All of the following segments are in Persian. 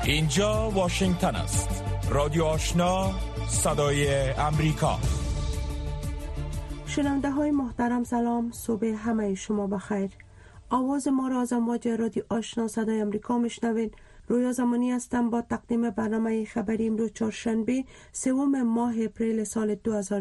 اینجا واشنگتن است. رادیو آشنا، صدای امریکا. شنونده های محترم سلام، صبح همه شما بخیر. آواز ما را از امواج رادیو آشنا صدای امریکا میشنوید. رویا زمانی هستم با تقدیم برنامه خبری امروز چهارشنبه 3 ماه اپریل سال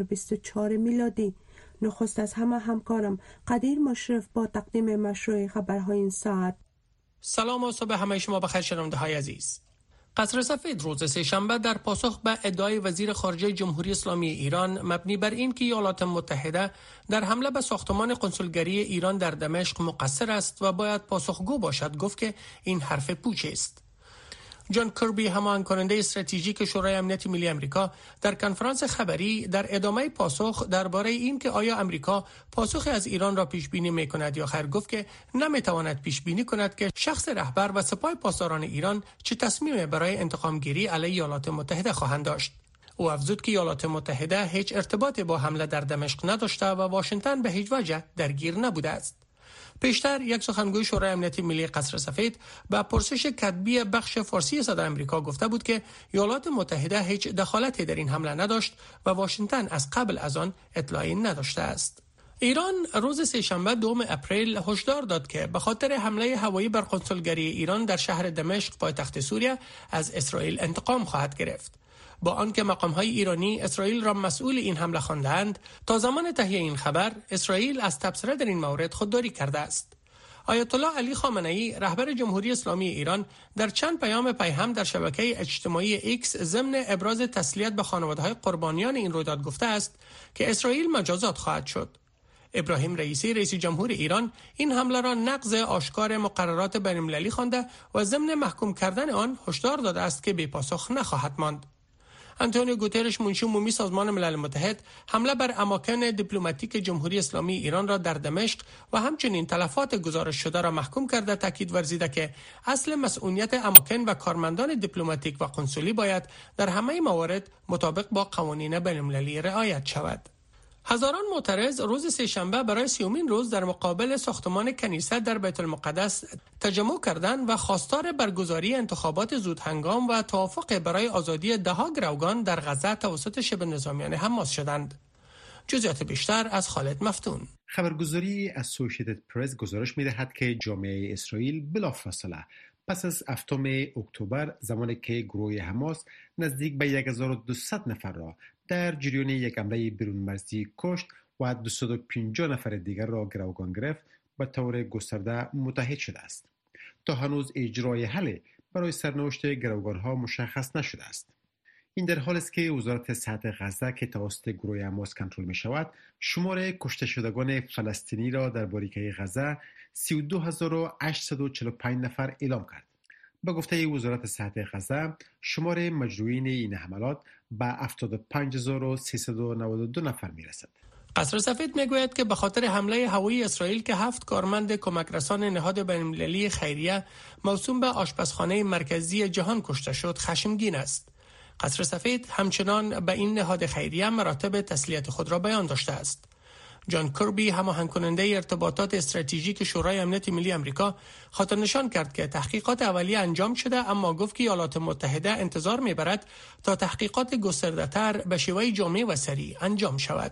2024 میلادی. نخست از همه همکارم قدیر مشرف با تقدیم مشروع خبرهای این ساعت. سلام و صبح همه شما بخیر شنونده های عزیز. قصر سفید روز سه‌شنبه در پاسخ به ادعای وزیر خارجه جمهوری اسلامی ایران مبنی بر این که ایالات متحده در حمله به ساختمان قنسولگری ایران در دمشق مقصر است و باید پاسخگو باشد گفت که این حرف پوچ است. جان کربی، هماهنگ کننده استراتژیک شورای امنیت ملی آمریکا، در کنفرانس خبری در ادامه پاسخ درباره این که آیا آمریکا پاسخی از ایران را پیش بینی می‌کند یا خیر گفت که نمی‌تواند پیش بینی کند که شخص رهبر و سپاه پاسداران ایران چه تصمیمی برای انتقام گیری علیه ایالات متحده خواهند داشت. او افزود که ایالات متحده هیچ ارتباطی با حمله در دمشق نداشته و واشنگتن به هیچ وجه درگیر نبوده است. پیشتر یک سخنگوی شورای امنیت ملی قصر سفید به پرسش کتبی بخش فارسی صدای آمریکا گفته بود که ایالات متحده هیچ دخالتی در این حمله نداشت و واشنگتن از قبل از آن اطلاعی نداشته است. ایران روز سه‌شنبه 2 اپریل هشدار داد که به خاطر حمله هوایی بر قنسولگری ایران در شهر دمشق پایتخت سوریه از اسرائیل انتقام خواهد گرفت. با آنکه مقام‌های ایرانی اسرائیل را مسئول این حمله خواندند، تا زمان تهیه این خبر اسرائیل از تبصره در این مورد خودداری کرده است. آیت الله علی خامنه‌ای رهبر جمهوری اسلامی ایران در چند پیام پیهم در شبکه اجتماعی ایکس ضمن ابراز تسلیت به خانواده‌های قربانیان این رویداد گفته است که اسرائیل مجازات خواهد شد. ابراهیم رئیسی رئیس جمهور ایران این حمله را نقض آشکار مقررات بین‌المللی خوانده و ضمن محکوم کردن آن هشدار داده است که بی پاسخ نخواهد ماند. آنتونیو گوترش منشی عمومی سازمان ملل متحد حمله بر اماکن دیپلماتیک جمهوری اسلامی ایران را در دمشق و همچنین تلفات گزارش شده را محکوم کرده تاکید ورزیده که اصل مسئولیت اماکن و کارمندان دیپلماتیک و قنسولی باید در همه موارد مطابق با قوانین بین‌المللی رعایت شود. هزاران معترض روز سه‌شنبه برای 30مین روز در مقابل ساختمان کنیسه در بیت المقدس تجمع کردند و خواستار برگزاری انتخابات زودهنگام و توافق برای آزادی ده‌ها گروگان در غزه توسط شبه نظامیان حماس شدند. جزئیات بیشتر از خالد مفتون. خبرگزاری اسوسییتد پرس گزارش می‌دهد که جامعه اسرائیل بلافاصله پس از 7 اکتبر زمانی که گروه حماس نزدیک به 1200 نفر را در جریان یک حمله بیرون مرزی کشت و 250 نفر دیگر را گروگان گرفت به طور گسترده متحد شده است. تا هنوز اجرای حل برای سرنوشت گروگان‌ها مشخص نشده است. این در حالی است که وزارت صحت غزه که توسط گروه حماس کنترل می شود شمار کشته شدگان فلسطینی را در باریکه غزه 32845 نفر اعلام کرد. با گفته وزارت صحت غزه شمار مجروحین این حملات به 75392 نفر می رسد. قصر سفید میگوید که به خاطر حمله هوایی اسرائیل که 7 کارمند کمک رسان نهاد بین‌المللی خیریه موسوم به آشپزخانه مرکزی جهان کشته شد خشمگین است. قصر سفید همچنان به این نهاد خیریه مراتب تسلیت خود را بیان داشته است. جان کربی، هماهنگ کننده ارتباطات استراتژیک شورای امنیت ملی آمریکا، خاطر نشان کرد که تحقیقات اولیه انجام شده، اما گفت که ایالات متحده انتظار می‌برد تا تحقیقات گسترده‌تر به شیوه جامع و سریع انجام شود.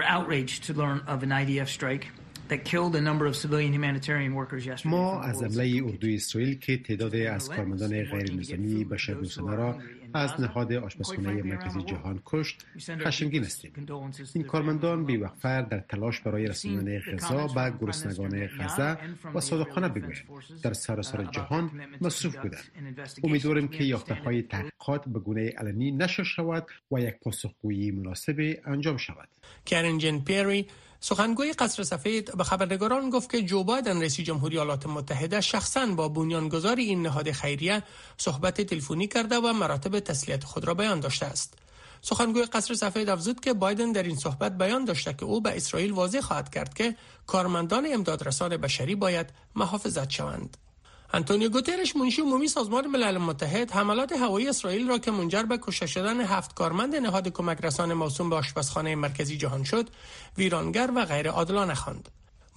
ما از حمله اردوی اسرائیل که تعداد از کارمندان غیر نظامی بشردوستانه را از نهاد آشپزخانه مرکزی جهان کشت خشمگین هستیم. این کارمندان بی‌وقفه در تلاش برای رساندن غذا به گرسنگان غزه و صادقانه بگویم در سراسر جهان مصروف بودند. امیدواریم که یافته‌های تحقیقات به گونه علنی نشر شود و یک پاسخگویی مناسب انجام شود. کرین جن پیری، سخنگوی قصر سفید، به خبرنگاران گفت که جو بایدن رئیس جمهوری ایالات متحده شخصاً با بنیانگذار این نهاد خیریه صحبت تلفنی کرده و مراتب تسلیت خود را بیان داشته است. سخنگوی قصر سفید افزود که بایدن در این صحبت بیان داشته که او به اسرائیل واضح خواهد کرد که کارمندان امدادرسان بشری باید محافظت شوند. آنتونیو گوترش منشی عمومی سازمان ملل متحد حملات هوایی اسرائیل را که منجر به کشته شدن 7 کارمند نهاد کمک رسان موسوم به آشپزخانه مرکزی جهان شد، ویرانگر و غیر عادلانه خواند.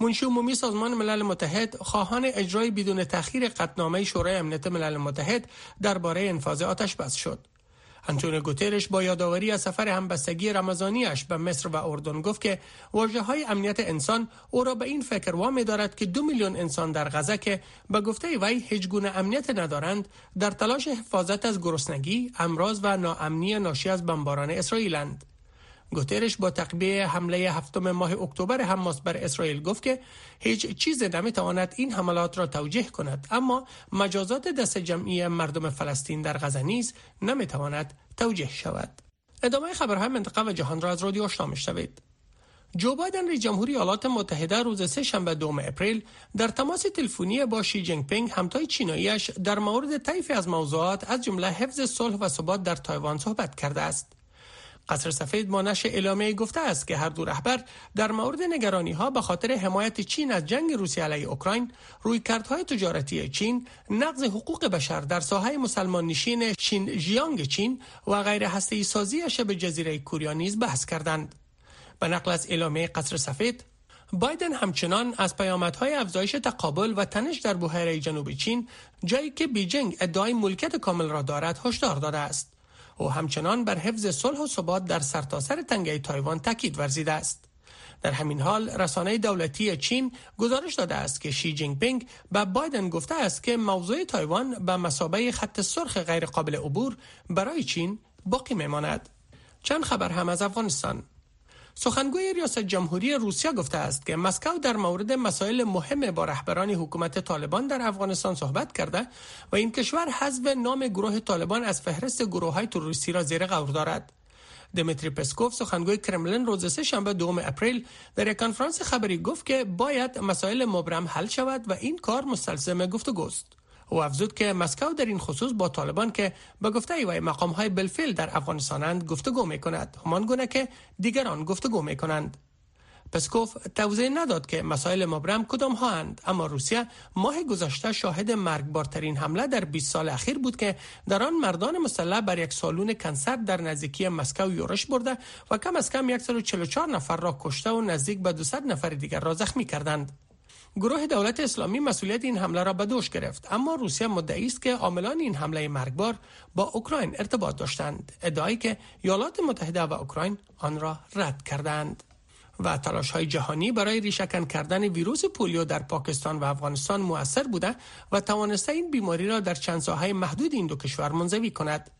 منشی عمومی سازمان ملل متحد خواهان اجرای بدون تأخیر قطعنامه شورای امنیت ملل متحد درباره انفاذ آتش بس شد. آنتونیو گوترش با یادآوری از سفر همبستگی رمضانیش به مصر و اردن گفت که واژه‌های امنیت انسان او را به این فکر وامی دارد که 2 میلیون انسان در غزه که به گفته وی هیچ گونه امنیت ندارند در تلاش حفاظت از گرسنگی، امراض و ناامنی ناشی از بمباران اسرائیلند. گوترش با تعقیب حمله 7 ماه اکتبر حماس بر اسرائیل گفت که هیچ چیز نمیتواند این حملات را توجیه کند، اما مجازات دست جمعی مردم فلسطین در غزه نیز نمیتواند توجیه شود. ادامه خبرهای منطقه و جهان را از رادیو آشنا میشنوید. جو بایدن رئیس جمهوری ایالات متحده روز سه‌شنبه 2 اپریل در تماس تلفنی با شی جین پینگ همتای چیناییش در مورد طیفی از موضوعات از جمله حفظ صلح و ثبات در تایوان صحبت کرده است. قصر سفید با نشر اعلامیه‌ای گفته است که هر دو رهبر در مورد نگرانی‌ها به خاطر حمایت چین از جنگ روسیه علیه اوکراین، رویکردهای تجارتی چین، نقض حقوق بشر در ساحه مسلمان نشین شینجیانگ چین و غیر هسته‌ای سازی شبه جزیره کره نیز بحث کردند. به نقل از اعلامیه قصر سفید، بایدن همچنان از پیامدهای افزایش تقابل و تنش در بحیره جنوب چین، جایی که بیجینگ ادعای ملکیت کامل را دارد، هشدار داده است. او همچنان بر حفظ صلح و ثبات در سرتاسر تنگه تایوان تاکید ورزیده است. در همین حال رسانه دولتی چین گزارش داده است که شی جین پینگ به بایدن گفته است که موضوع تایوان به مثابه خط سرخ غیر قابل عبور برای چین باقی میماند. چند خبر هم از افغانستان. سخنگوی ریاست جمهوری روسیه گفته است که مسکو در مورد مسائل مهم با رهبران حکومت طالبان در افغانستان صحبت کرده و این کشور حذف نام گروه طالبان از فهرست گروه‌های تروریستی را زیر غور دارد. دمیتری پسکوف سخنگوی کرملین روز سه‌شنبه 2 اپریل در یک کنفرانس خبری گفت که باید مسائل مبرم حل شود و این کار مستلزم گفتگوست. او افزود که مسکو در این خصوص با طالبان که به گفته وی مقام‌های بالفعل در افغانستانند گفتگو می‌کند، همان گونه که دیگران گفتگو می‌کنند. پسکوف توضیح نداد که مسائل مبرم کدام ها اند، اما روسیه ماه گذشته شاهد مرگبارترین حمله در 20 سال اخیر بود که در آن مردان مسلح بر یک سالن کنسرت در نزدیکی مسکو یورش برده و کم از کم 144 نفر را کشته و نزدیک به 200 نفر دیگر را زخمی کردند. گروه دولت اسلامی مسئولیت این حمله را به دوش گرفت، اما روسیه مدعی است که عاملان این حمله مرگبار با اوکراین ارتباط داشتند، ادعایی که ایالات متحده و اوکراین آن را رد کردند. و تلاش‌های جهانی برای ریشه‌کن کردن ویروس پولیو در پاکستان و افغانستان مؤثر بوده و توانسته این بیماری را در چند ساحه محدود این دو کشور منزوی کند.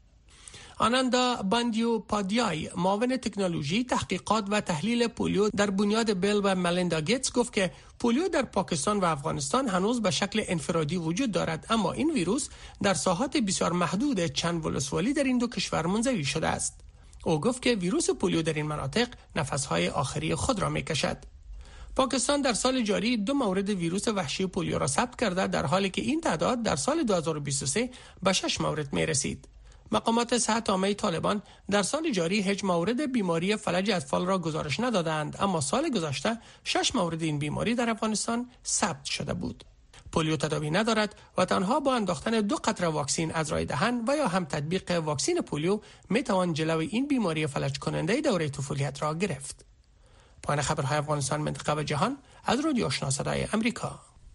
آناندا باندیوپادیای، معاون تکنولوژی، تحقیقات و تحلیل پولیو در بنیاد بیل و ملیندا گیتس گفت که پولیو در پاکستان و افغانستان هنوز به شکل انفرادی وجود دارد، اما این ویروس در ساحات بسیار محدود چند ولسوالی در این دو کشور منزوی شده است. او گفت که ویروس پولیو در این مناطق نفس‌های آخری خود را می‌کشد. پاکستان در سال جاری 2 مورد ویروس وحشی پولیو را ثبت کرده، در حالی که این تعداد در سال 2023 به 6 مورد می‌رسید. مقامات صحت عامه طالبان در سال جاری هیچ مورد بیماری فلج اطفال را گزارش ندادند، اما سال گذشته 6 مورد این بیماری در افغانستان ثبت شده بود. پولیو تداوی ندارد و تنها با انداختن 2 قطره واکسن از رای دهن و یا هم تطبیق واکسن پولیو میتوان جلوی این بیماری فلج کننده دوره طفولیت را گرفت. پایان خبرهای افغانستان، منطقه و جهان از رادیو آشنا صدای امریکا.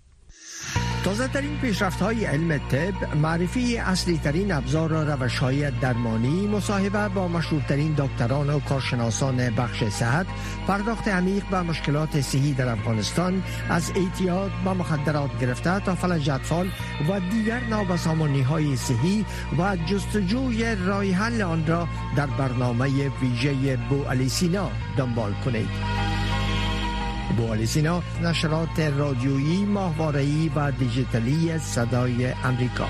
تازه ترین پیشرفت های علم طب، معرفی اصلی ترین ابزار و روش های درمانی، مصاحبه با مشهورترین دکتران و کارشناسان بخش صحت، پرداخت عمیق به مشکلات صحی در افغانستان، از اعتیاد به مخدرات گرفته تا فلج اطفال و دیگر نابسامانی های صحی و جستجوی راه حل آن را در برنامه ویژه بوعلی سینا دنبال کنید. بوعلی سینا، نشرات رادیویی، ماهواره‌ای و دیجیتالی صدای امریکا.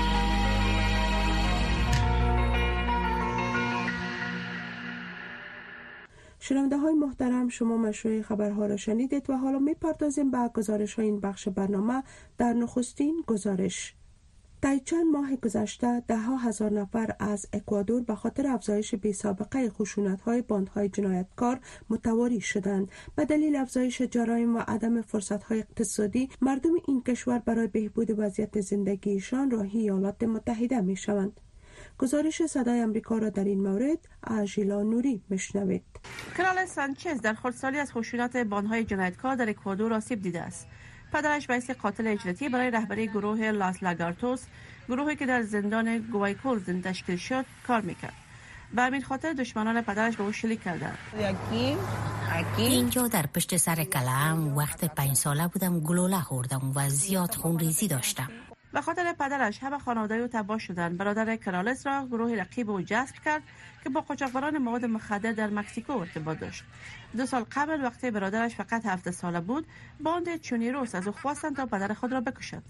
شنونده های محترم، شما مشروع خبرها را شنیدید و حالا می پردازیم به گزارش های این بخش برنامه. در نخستین گزارش، در چند ماه گذشته 10,000 نفر از اکوادور به خاطر افزایش بی‌سابقه خشونت‌های باندهای جنایتکار متواری شدند. به دلیل افزایش جرایم و عدم فرصت‌های اقتصادی، مردم این کشور برای بهبود وضعیت زندگیشان راهی ایالات متحده می‌شوند. گزارش صدای امریکا را در این مورد آژیلا نوری میشنوید. کرال سانچز در خردسالی از خشونت باندهای جنایتکار در اکوادور آسیب دیده است. پدرش رئیس قاتل اجرایی برای رهبری گروه لاس لاگارتوس، گروهی که در زندان گوایکول تشکیل شد، کار میکرد. به همین خاطر دشمنان پدرش به او شلیک کردند. اینجا در پشت سر کلم وقت 5 ساله بودم گلوله خوردم و زیاد خونریزی داشتم. به خاطر پدرش همه خانواده او تباه شدند. برادر کرالس را گروه رقیب او جذب کرد که با قاچاقبران مواد مخدر در مکزیکو ارتباط داشت. 2 سال قبل وقتی برادرش فقط 17 ساله بود، باند چونیروس از او خواستند تا پدر خود را بکشد.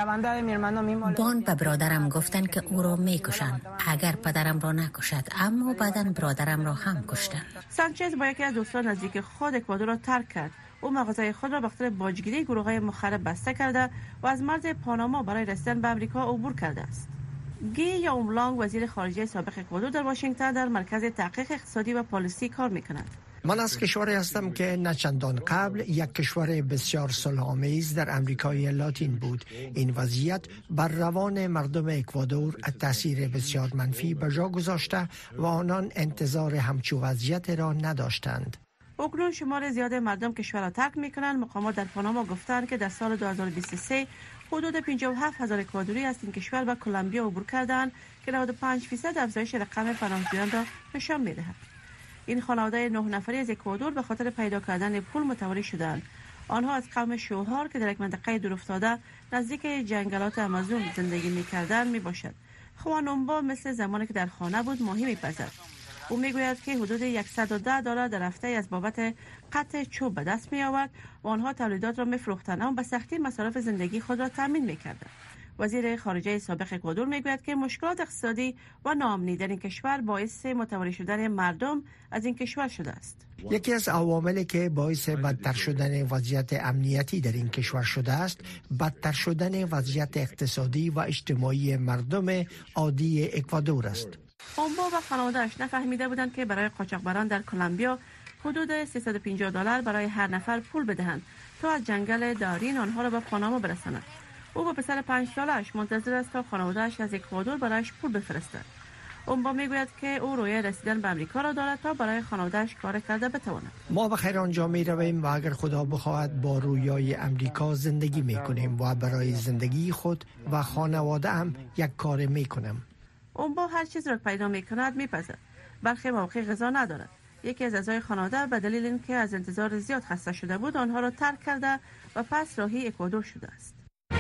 باند به برادرم گفتند که او را میکشند اگر پدرم را نکشد، اما بعداً برادرم را هم کشتند. سانچز با یکی از دوستان نزدیک خود اکوادور را ترک کرد. او مغازه خود را به خاطر باجگیری گروه‌های مخرب بسته کرده و از مرز پاناما برای رسیدن به آمریکا عبور کرده است. گی یاوملانگ وزیر خارجه سابق اکوادور در واشنگتن در مرکز تحقیق اقتصادی و پالیسی کار می‌کند. من از کشوری هستم که نه چندان قبل یک کشور بسیار صلح‌آمیز در امریکای لاتین بود. این وضعیت بر روان مردم اکوادور تاثیر بسیار منفی به جا گذاشته و آنان انتظار همچو وضعیت را نداشتند. اکنون شمار زیاد مردم کشور را ترک می‌کنند. مقامات در پاناما گفتند که در سال 2023 حدود 57,000 اکوادوری از این کشور به کلمبیا عبور کردند که 95% افزایش رقم پناهجویان را نشان می‌دهد. این خانواده 9 نفری از اکوادور به خاطر پیدا کردن پول متواری شدند. آنها از قوم شوهار که در یک منطقه دورافتاده نزدیک جنگلات آمازون زندگی می‌کردند میباشد. خوان اومبا مثل زمانی که در خانه بود ماهی می‌پزد. او میگوید که حدود $110 در هفته از بابت قطع چوب به دست می آورد و آنها تولیدات را می‌فروختند اما به سختی مصارف زندگی خود را تامین می‌کردند. وزیر خارجه سابق اکوادور میگوید که مشکلات اقتصادی و ناامنی در این کشور باعث متواری شدن مردم از این کشور شده است. یکی از عواملی که باعث بدتر شدن وضعیت امنیتی در این کشور شده است، بدتر شدن وضعیت اقتصادی و اجتماعی مردم عادی اکوادور است. اومبا و خانواده‌اش نفهمیده بودند که برای قاچاقبران در کلمبیا حدود $350 برای هر نفر پول بدهند تا از جنگل دارین آنها را به پاناما برسانند. او با پسر 5 سالش منتظر است تا خانواده‌اش از اکوادور برایش پول بفرستند. اومبا میگوید که او روی رسیدن به آمریکا را دارد تا برای خانواده‌اش کار کرده بتواند. ما به خیر آنجا می رویم و اگر خدا بخواهد با رویای امریکا زندگی می کنیم و برای زندگی خود و خانواده هم یک کار می کنم. اومبا هر چیز را پیدا می کند می پزد. برخی مواقع غذا ندارد. یکی از اعضای خانواده به دلیل اینکه از انتظار زیاد خسته شده بود آنها را ترک کرده و پس راهی اکوادور شده است.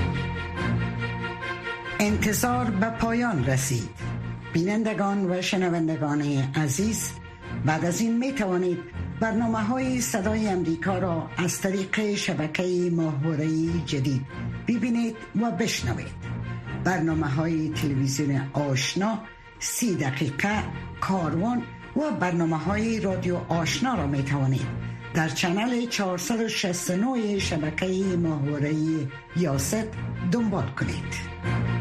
انتظار به پایان رسید. بینندگان و شنوندگان عزیز، بعد از این می توانید برنامه‌های صدای امریکا را از طریق شبکه ماهواره‌ای جدید ببینید و بشنوید. برنامه‌های تلویزیون آشنا، 30 دقیقه، کاروان و برنامه‌های رادیو آشنا را می توانید در چنل 469 شبکه ماهواره‌ای یاست دنبال کنید.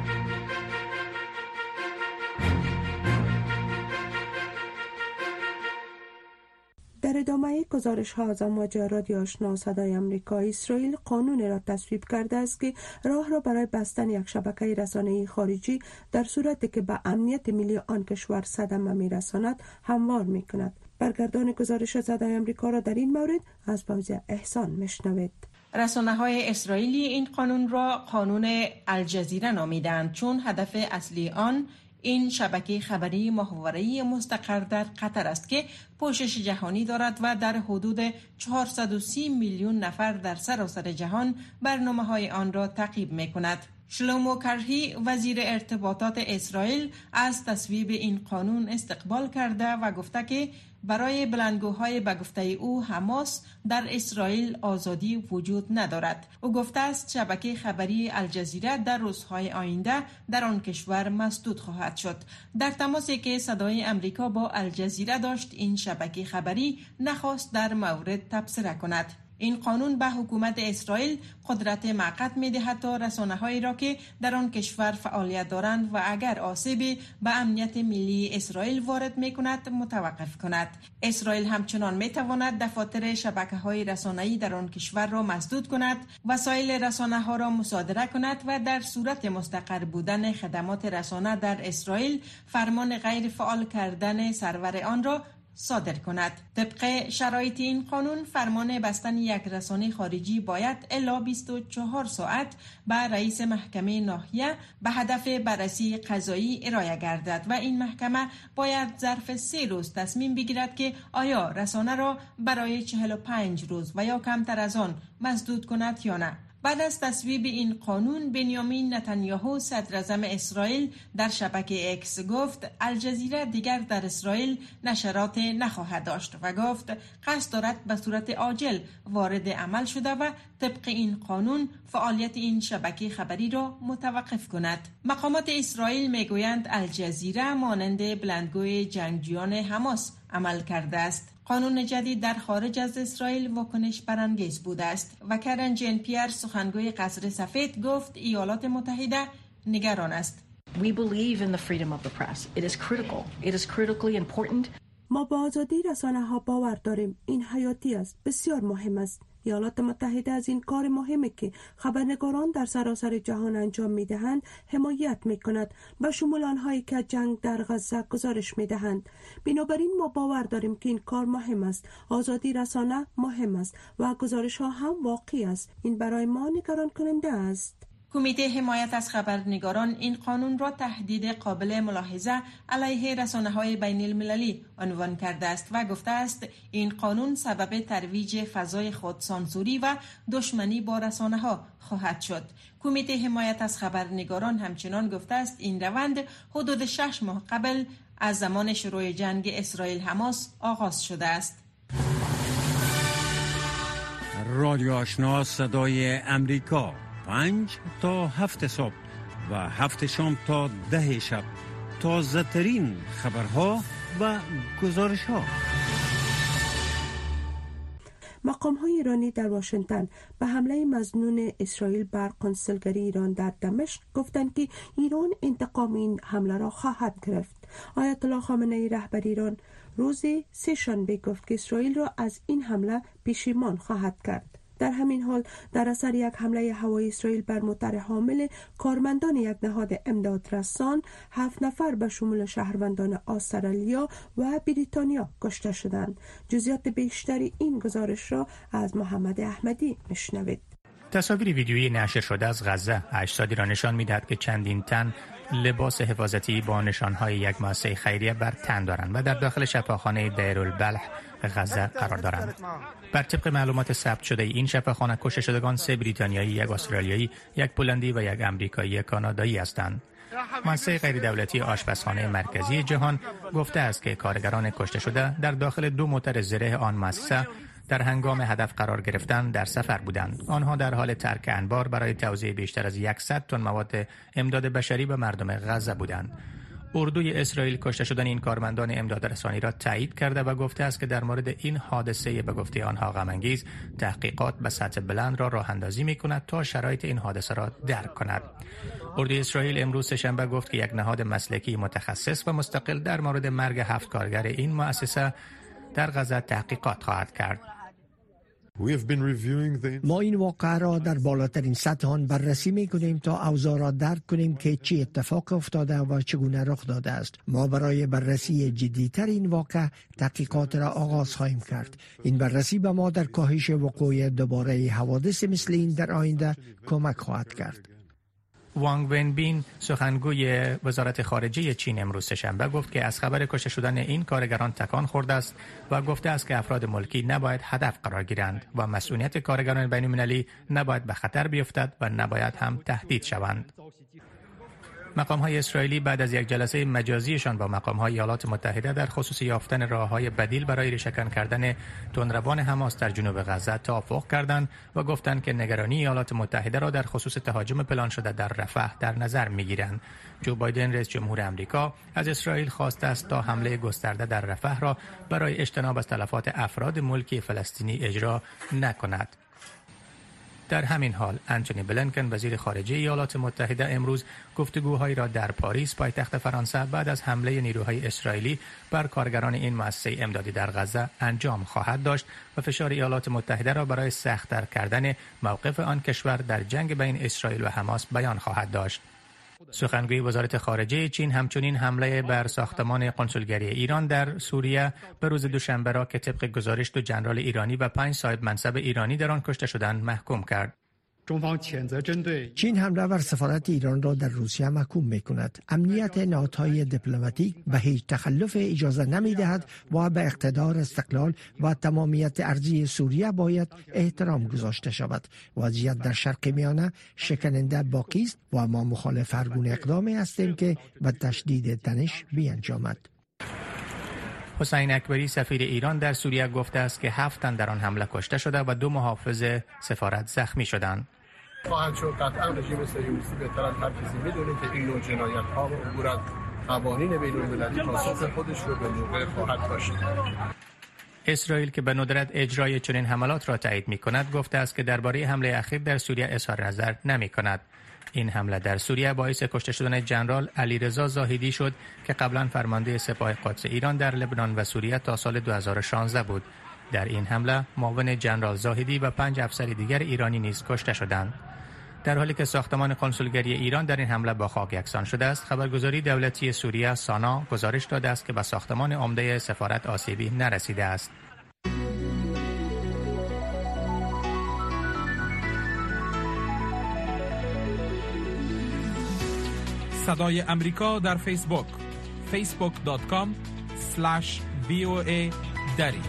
در ادامه گزارش ها از امواج رادیو آشنا صدای آمریکا، اسرائیل قانون را تصویب کرده است که راه را برای بستن یک شبکه رسانه‌ای خارجی در صورتی که به امنیت ملی آن کشور صدمه می‌رساند هموار می‌کند. برگردان گزارش صدای آمریکا را در این مورد از فوزیه احسان میشنوید. رسانه‌های اسرائیلی این قانون را قانون الجزیره نامیدند چون هدف اصلی آن این شبکه خبری ماهواره‌ای مستقر در قطر است که پوشش جهانی دارد و در حدود 430 میلیون نفر در سراسر جهان برنامه‌های آن را تعقیب می‌کند. شلومو کرهی وزیر ارتباطات اسرائیل از تصویب این قانون استقبال کرده و گفته که برای بلندگوهای به گفته او حماس در اسرائیل آزادی وجود ندارد. او گفته است شبکه خبری الجزیره در روزهای آینده در آن کشور مسدود خواهد شد. در تماسی که صدای امریکا با الجزیره داشت، این شبکه خبری نخواست در مورد تبصره کند. این قانون به حکومت اسرائیل قدرت موقت می‌دهد تا رسانه‌هایی را که در آن کشور فعالیت دارند و اگر آسیبی به امنیت ملی اسرائیل وارد می‌کند متوقف کند. اسرائیل همچنان می‌تواند دفاتر شبکه‌های رسانه‌ای در آن کشور را مسدود کند، وسایل رسانه‌ها را مصادره کند و در صورت مستقر بودن خدمات رسانه در اسرائیل فرمان غیر فعال کردن سرور آن را صادر کند. طبق شرایط این قانون فرمان بستن یک رسانه خارجی باید الا 24 ساعت به رئیس محکمه ناحیه به هدف بررسی قضایی ارائه گردد و این محکمه باید ظرف 3 روز تصمیم بگیرد که آیا رسانه را برای 45 روز و یا کمتر از آن مسدود کند یا نه. بعد از تصویب این قانون بنیامین نتانیاهو صدر اعظم اسرائیل در شبکه اکس گفت الجزیره دیگر در اسرائیل نشرات نخواهد داشت و گفت قصد دارد به صورت عاجل وارد عمل شده و طبق این قانون فعالیت این شبکه خبری را متوقف کند. مقامات اسرائیل میگویند الجزیره مانند بلندگوی جنگجویان حماس عمل کرده است. قانون جدید در خارج از اسرائیل واکنش برانگیز بوده است و کرن جن پیر سخنگوی قصر سفید گفت ایالات متحده نگران است. We believe in the freedom of the press. It is critical. It is critically important. ما با آزادی رسانه ها باور داریم. این حیاتی است. بسیار مهم است. ایالات متحده از این کار مهمی که خبرنگاران در سراسر جهان انجام می‌دهند حمایت می‌کند و شمول آنهایی که جنگ در غزه گزارش می‌دهند. بنابراین ما باور داریم که این کار مهم است. آزادی رسانه مهم است و گزارش‌ها هم واقعی است. این برای ما نگران کننده است. کمیته حمایت از خبرنگاران این قانون را تهدید قابل ملاحظه علیه رسانه‌های بین المللی عنوان کرده است و گفته است این قانون سبب ترویج فضای خودسانسوری و دشمنی با رسانه‌ها خواهد شد. کمیته حمایت از خبرنگاران همچنان گفته است این روند حدود 6 ماه قبل از زمان شروع جنگ اسرائیل حماس آغاز شده است. رادیو آشنا صدای امریکا 5 تا 7 صبح و 7 شام تا 10 شب تازه ترین خبرها و گزارش ها. مقام های ایرانی در واشنگتن به حمله مظنون اسرائیل بر کنسولگری ایران در دمشق گفتند که ایران انتقام این حمله را خواهد گرفت. آیت الله خامنه‌ای رهبر ایران روز سه‌شنبه گفت که اسرائیل را از این حمله پشیمان خواهد کرد. در همین حال در اثر یک حمله هوایی اسرائیل بر موتر حامل کارمندان یک نهاد امدادرسان 7 نفر به شمول شهروندان استرالیا و بریتانیا کشته شدند. جزئیات بیشتری این گزارش را از محمد احمدی میشنوید. تصاویر ویدیویی نشر شده از غزه اجسادی را نشان می‌دهد که چندین تن لباس حفاظتی با نشانهای یک مؤسسه خیریه بر تن دارند و در داخل شفاخانه دایرالبلح غزه قرار دارند. بر طبق معلومات ثبت شده این شفاخانه کشته شدگان 3 بریتانیایی، 1 استرالیایی، 1 پولندی و 1 آمریکایی کانادایی هستند. مؤسسه غیر دولتی آشپزخانه مرکزی جهان گفته است که کارگران کشته شده در داخل 2 موتر زره آن مؤسسه در هنگام هدف قرار گرفتن در سفر بودند. آنها در حال ترک انبار برای توزیع بیشتر از 100 تن مواد امداد بشری به مردم غزه بودند. اردوی اسرائیل کشته شدن این کارمندان امدادرسانی را تایید کرده و گفته است که در مورد این حادثه به گفته آنها غم‌انگیز تحقیقات به سطح بلند را راه اندازی می‌کند تا شرایط این حادثه را درک کند. اردوی اسرائیل امروز سه‌شنبه گفت که یک نهاد مسلکی متخصص و مستقل در مورد مرگ 7 کارگر این مؤسسه در غزه تحقیقات خواهد کرد. ما این واقعه را در بالاترین سطح آن بررسی می‌کنیم تا اوضاع را درک کنیم که چه اتفاق افتاده و چگونه رخ داده است. ما برای بررسی جدی‌تر این واقعه تحقیقات را آغاز خواهیم کرد. این بررسی به ما در کاهش وقوع دوباره حوادث مثل این در آینده کمک خواهد کرد. وانگ ونبین سخنگوی وزارت خارجه چین امروز سه‌شنبه گفت که از خبر کشته شدن این کارگران تکان خورده است و گفته است که افراد ملکی نباید هدف قرار گیرند و مسئولیت کارگران بین‌المللی نباید به خطر بیفتد و نباید هم تهدید شوند. مقام‌های اسرائیلی بعد از یک جلسه مجازیشان با مقام‌های ایالات متحده در خصوص یافتن راه‌های بدیل برای ریشه‌کن کردن تندروان حماس در جنوب غزه توافق کردند و گفتند که نگرانی ایالات متحده را در خصوص تهاجم پلان شده در رفح در نظر می‌گیرند. جو بایدن رئیس جمهور آمریکا از اسرائیل خواسته است تا حمله گسترده در رفح را برای اجتناب از تلفات افراد ملکی فلسطینی اجرا نکند. در همین حال انتونی بلینکن وزیر خارجه ایالات متحده امروز گفتگوهایی را در پاریس پایتخت فرانسه بعد از حمله نیروهای اسرائیلی بر کارگران این مؤسسه امدادی در غزه انجام خواهد داشت و فشار ایالات متحده را برای سخت‌تر کردن موقف آن کشور در جنگ بین اسرائیل و حماس بیان خواهد داشت. سخنگوی وزارت خارجه چین همچنین حمله بر ساختمان قنسولگری ایران در سوریه به روز دوشنبه را که طبق گزارش 2 ژنرال ایرانی و 5 صاحب منصب ایرانی در آن کشته شدند محکوم کرد. چین حمله بر سفارت ایران را در روسیه محکوم می‌کند. امنیت نهادهای دیپلماتیک به هیچ تخلف اجازه نمی‌دهد و به اقتدار، استقلال و تمامیت ارضی سوریه باید احترام گذاشته شود. وضعیت در شرق میانه شکننده باقی است و ما مخالف هر گونه اقدامی هستیم که به تشدید تنش بیانجامد. حسین اکبری سفیر ایران در سوریه گفته است که 7 تن در آن حمله کشته شده و 2 محافظ سفارت زخمی شدند. خواهد شد قطعا رژیم صهیونیستی بهتر از هر کسی میدونه که این نوع جنایت‌ها و عبور از قوانین بین‌المللی پاسخ خودش رو به موقع خواهد داشت. اسرائیل که به ندرت اجرای چنین حملات را تایید می‌کند گفته است که درباره حمله اخیر در سوریه اظهار نظر نمی‌کند. این حمله در سوریه باعث کشته شدن ژنرال علیرضا زاهدی شد که قبلا فرمانده سپاه قدس ایران در لبنان و سوریه تا سال 2016 بود. در این حمله معاون ژنرال زاهدی و 5 افسر دیگر ایرانی نیز کشته شدند. در حالی که ساختمان قنسولگری ایران در این حمله با خاک یکسان شده است، خبرگزاری دولتی سوریه سانا گزارش داده است که به ساختمان عمده سفارت آسیبی نرسیده است. صدای امریکا در فیسبوک facebook.com/VOA دری.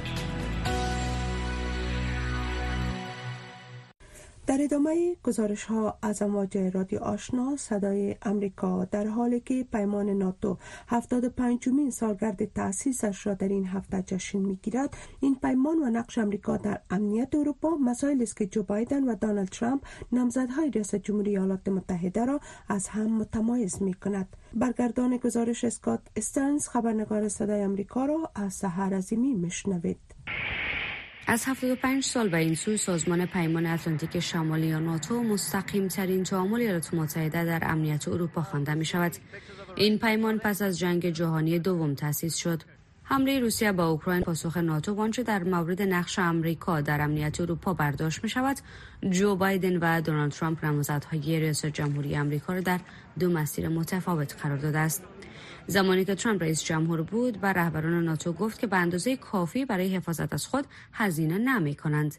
در ادامه گزارش ها از امواج رادیو آشنا صدای امریکا، در حالی که پیمان ناتو 75مین سالگرد تأسیسش را در این هفته جشن می‌گیرد، این پیمان و نقش امریکا در امنیت اروپا مسائلی است که جو بایدن و دونالد ترامپ نامزدهای ریاست جمهوری ایالات متحده را از هم متمایز می‌کند. برگردان گزارش اسکات استرنز، خبرنگار صدای امریکا را از سحر عظیمی میشنوید. از 75 سال به این سو سازمان پیمان اتلانتیک شمالی یا ناتو مستقیم ترین تعامل ایالات متحده در امنیت اروپا خوانده می شود. این پیمان پس از جنگ جهانی دوم تأسیس شد. حمله روسیه به اوکراین پاسخ ناتو وانچه در مورد نقش امریکا در امنیت اروپا برداشت می شود. جو بایدن و دونالد ترامپ نامزدهای ریاست جمهوری امریکا را در 2 مسیر متفاوت قرار داده است. زمانی که ترامپ رئیس جمهور بود و رهبران ناتو گفت که به اندازه کافی برای حفاظت از خود هزینه نمی کنند.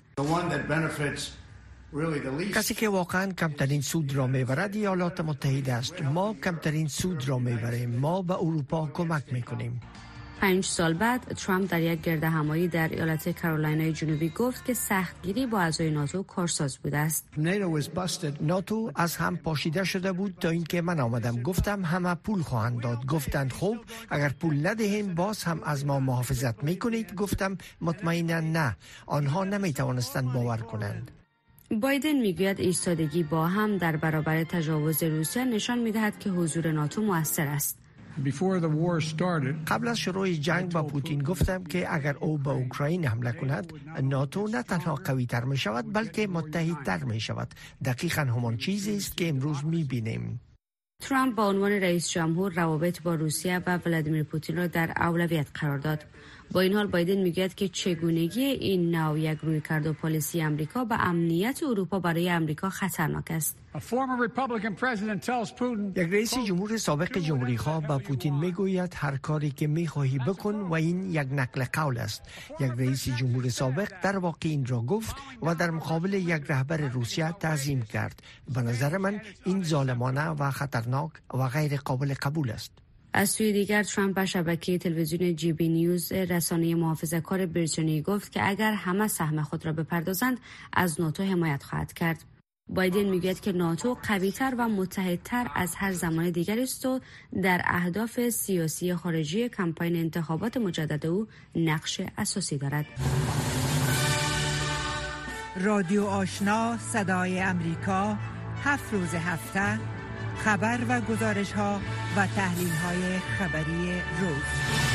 کسی که واقعا کمترین سود را میبرد ایالات متحده است. ما کمترین سود را میبریم. ما به اروپا کمک میکنیم. 5 سال بعد ترامپ در یک گردهمایی در ایالت کارولینای جنوبی گفت که سختگیری با اعضای ناتو کارساز بوده است. ناتو از هم پاشیده شده بود تا اینکه من آمدم گفتم همه پول خواهند داد. گفتند خب اگر پول ندهیم باز هم از ما محافظت میکنید. گفتم مطمئنا نه. آنها نمیتوانستند باور کنند. بایدن میگوید ایستادگی با هم در برابر تجاوز روسیه نشان میدهد که حضور ناتو مؤثر است. قبل از شروع جنگ با پوتین گفتم که اگر او به اوکراین حمله کند ناتو نه تنها قوی تر می شود بلکه متحد تر می شود. دقیقاً همان چیزی است که امروز می بینیم. ترامپ با عنوان رئیس جمهور روابط با روسیه و ولادیمیر پوتین را در اولویت قرار داد. با این حال بایدن میگوید که چگونگی این نوع یک رویکرد و پالیسی امریکا به امنیت اروپا برای امریکا خطرناک است. یک رئیس جمهور سابق جمهوری خواه به پوتین میگوید هر کاری که میخواهی بکن و این یک نقل قول است. یک رئیس جمهور سابق در واقع این را گفت و در مقابل یک رهبر روسیه تعظیم کرد. به نظر من این ظالمانه و خطرناک و غیر قابل قبول است. از سوی دیگر ترامپ به شبکه تلویزیون جی بی نیوز رسانه محافظه‌کار بریتانیایی گفت که اگر همه سهم خود را بپردازند از ناتو حمایت خواهد کرد. بایدن میگوید که ناتو قوی‌تر و متحدتر از هر زمان دیگری است و در اهداف سیاسی خارجی کمپاین انتخابات مجدد او نقش اساسی دارد. رادیو آشنا صدای امریکا 7 روز هفته خبر و گزارش ها و تحلیل های خبری روز.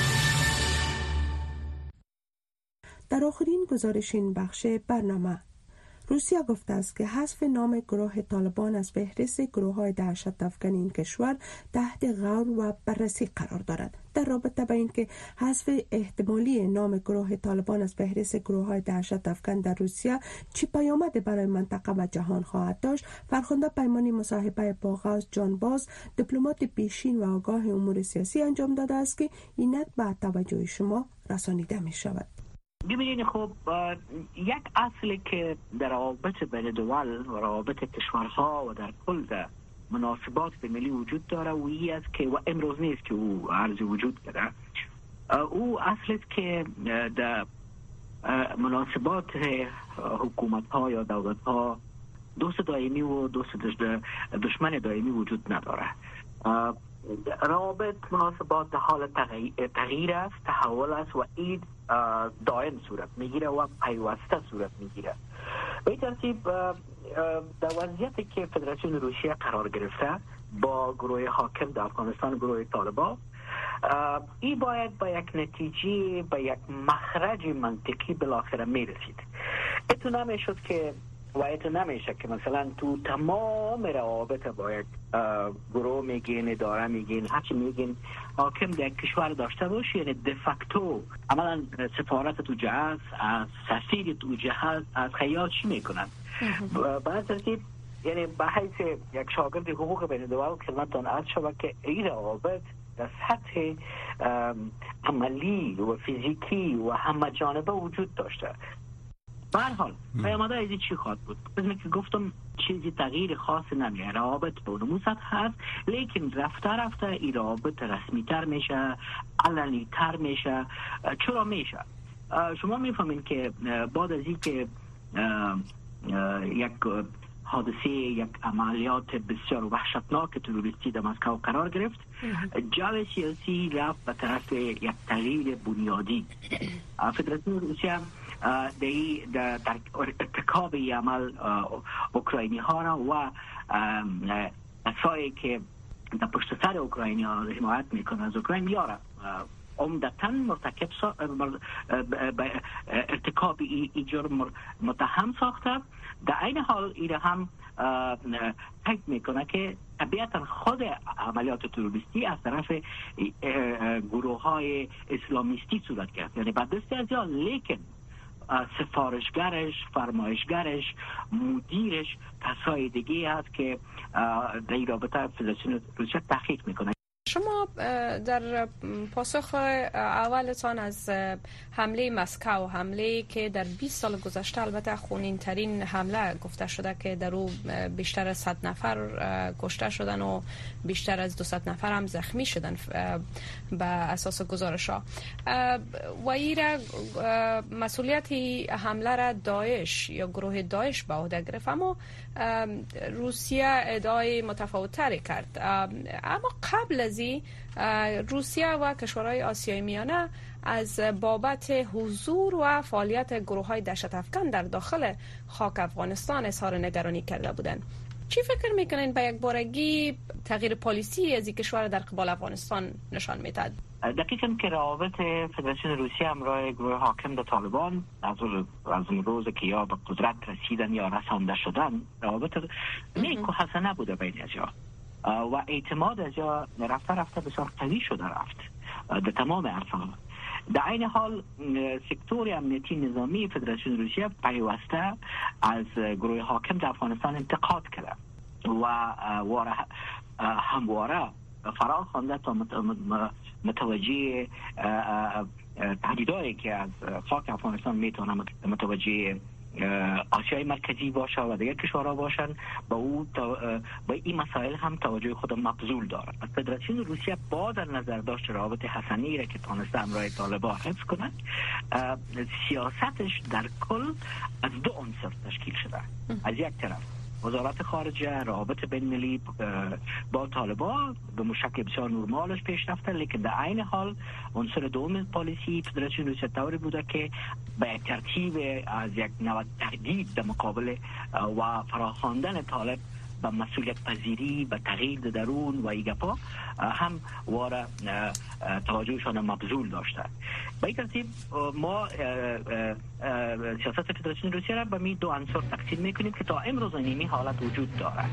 در آخرین گزارش این بخش برنامه، روسیه گفته است که حذف نام گروه طالبان از فهرست گروه‌های دهشت‌افکن این کشور تحت غور و بررسی قرار دارد. در رابطه با اینکه حذف احتمالی نام گروه طالبان از فهرست گروه‌های دهشت‌افکن در روسیه چه پیامدی برای منطقه و جهان خواهد داشت، فرخنده پیمانی مصاحبه با غوث جان باز، دیپلمات پیشین و آگاه امور سیاسی انجام داده است که اینک به توجه شما رسانیده می شود. ببینید، خب یک اصلی که در روابط بین دول و روابط کشورها و در کل در مناسبات ملی وجود داره و این است که و امروز نیست که او عرض وجود داره. او اصلی است که در مناسبات حکومت ها یا دولت ها دوست دائمی و دوست دشمن دائمی وجود نداره. روابط مناسبات در حال تغییر است، تحول است و این دائم صورت میگیره و پیوسته صورت میگیره. به این ترتیب در وضعیتی که فدراسیون روسیه قرار گرفته با گروه حاکم در افغانستان، گروه طالبان، این باید با یک نتیجه، با یک مخرج منطقی بالاخره میرسید. اتو نمیشد که و اتو نمیشه که مثلا تو تمام روابط با یک گروه میگین، اداره میگین، هرچی میگین حاکم در کشور داشته باشه، یعنی دفکتو عملا سفارت تو جهاز، از سفیر تو جهاز از خیال چی میکنن؟ به ترتیب یعنی به حیث یک شاگرد حقوق بین دول خدمتتان عرض شود که این روابط در سطح عملی و فیزیکی و همه جانبه وجود داشته. به هر حال پیامده از این چی خواهد بود؟ مثل که گفتم چیزی تغییر خاص نمیه، روابط به اونمو سطح هست، لیکن رفته رفته این روابط رسمی تر میشه، علنی تر میشه. چرا میشه؟ شما میفهمین که بعد از این که یک حادثه، یک عملیات بسیار وحشتناک تروریستی در مسکو قرار گرفت، جو سیاسی رفت به طرف یک تغییر بنیادی. فدراسیون روسیه در ارتکاب عمل اوکراینی ها را و کسایی که در پشت سر اوکراینی ها حمایت میکنن از اوکراین یاره عمدتاً مرتکب ارتکاب ای جرم متهم ساخته. در این حال این هم تاکید میکنه که طبیعتا خود عملیات تروریستی از طرف گروه های اسلامیستی صورت گرفت، یعنی بعد دستی از یا، لیکن سفارشگرش، فرمایشگرش، مدیرش کسای دیگه هست که در این رابطه فدراسیون روسیه تحقیق میکنه. شما در پاسخ اولتان از حمله مسکو، حمله که در 20 سال گذشته البته خونین ترین حمله گفته شده که در او بیشتر از 100 نفر کشته شدن و بیشتر از 200 نفر هم زخمی شدن به اساس گزارش ها، و این مسئولیت حمله را داعش یا گروه داعش به عهده گرفت، اما روسیه ادعای متفاوت‌تری کرد. اما قبل از روسیه و کشورهای آسیای میانه از بابت حضور و فعالیت گروه‌های دهشت‌افکن در داخل خاک افغانستان اظهار نگرانی کرده بودند. چی فکر میکنین به یک بارگی تغییر پالیسی از این کشور در قبال افغانستان نشان میدهد؟ دقیقاً که روابط فدراسیون روسیه همراه گروه حاکم در طالبان از اون روز که یا به قدرت رسیدن یا رسانده شدن، روابط نیک و حسنه بوده بین ازیا و اعتماد ازیا رفته رفته بسیار قوی شده رفت در تمام ارکان. در این حال سکتور امنیتی نظامی فدراسیون روسیه پیوسته از گروه حاکم در افغانستان انتقاد کرده و همواره فرا خوانده تا متوجه تهدیدایی که از خاک افغانستان میتونه متوجه آسیای مرکزی باشه و دیگر کشورها باشن، با این مسائل هم توجه خود مبذول داره. فدراسیون روسیه با در نظر داشت روابط حسنی را که تانسته همراه طالبان حفظ کنند، سیاستش در کل از دو عنصر تشکیل شده. از یک طرف وزارت خارجه روابط بین المللی با طالبان به شکل بسیار نرمالش پیش رفته، لیکن در عین حال عنصر دوم پالیسی فدراسیون روسیه طوری بوده که به ترتیب از یک نوع تهدید در مقابل و فراخواندن طالب به مسئولیت پذیری، به تغییر درون و ایگپا هم واره توجهشان مبذول داشته. به این ترتیب ما سیاست فدراسیون روسیه را به می دو عنصر تقسیم میکنیم که تا امروز نیمی حالت وجود دارد.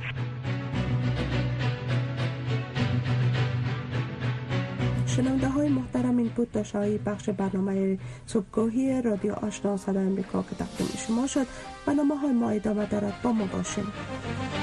شنونده های محترم، این بود داشته‌های بخش برنامه صبحگاهی رادیو آشنا صدای امریکا که تقدیم شما شد. برنامه های ما ادامه دارد، با ما باشید.